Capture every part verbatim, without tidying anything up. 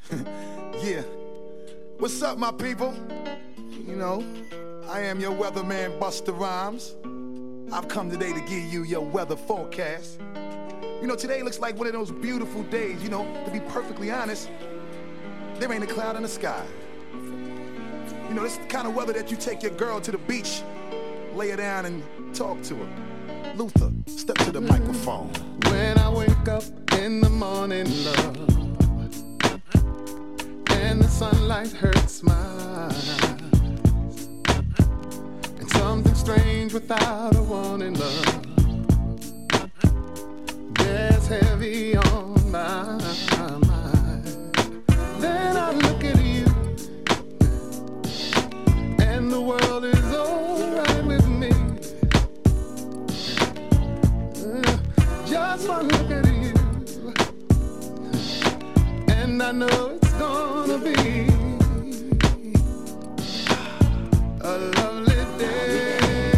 Yeah. What's up, my people? You know, I am your weatherman, Busta Rhymes. I've come today to give you your weather forecast. You know, today looks like one of those beautiful days. You know, to be perfectly honest, there ain't a cloud in the sky. You know, this is the kind of weather that you take your girl to the beach, lay her down and talk to her. Luther, step to the microphone. When I wake up in the morning, love, and the sunlight hurts my eyes, and something strange without a warning, love, bears heavy on my mind. Then I look at you, and the world is alright with me. Just one look at you, and I know it's gonna be a lovely day.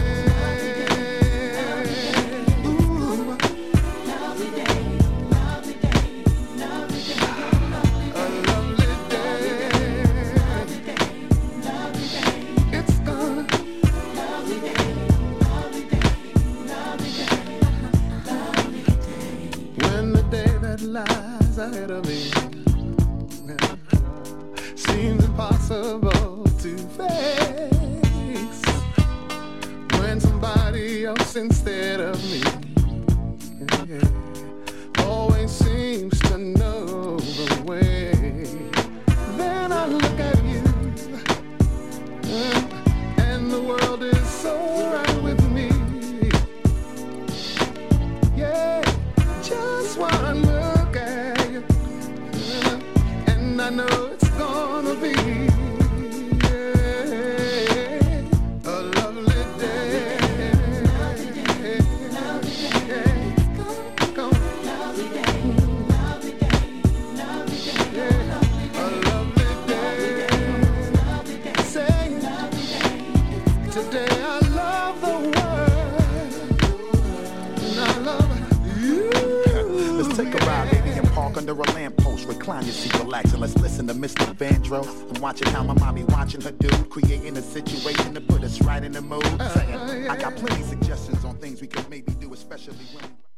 Ooh. Lovely day, lovely day, lovely day, a lovely day. Lovely day, lovely day. It's gonna lovely day, lovely day, lovely day, lovely day. When the day that lies ahead of me seems impossible to face, when somebody else instead of me yeah, always seems to know the way, then I look at you uh, and the world is so right with me. Yeah, just one look at you uh, and I know it's gonna be yeah, a lovely day. Lovely day, lovely day. Come on. Lovely day, lovely day, lovely day. Yeah, a lovely day. Lovely day. Say lovely day. Today I love the world, and I love you. Let's take a ride, baby, and park under a lamppost. Recline your seat, relax, and let's listen to Mister Vandro. I'm watching how my mommy watching her dude, creating a situation to put us right in the mood. Saying, I got plenty suggestions on things we could maybe do, especially when we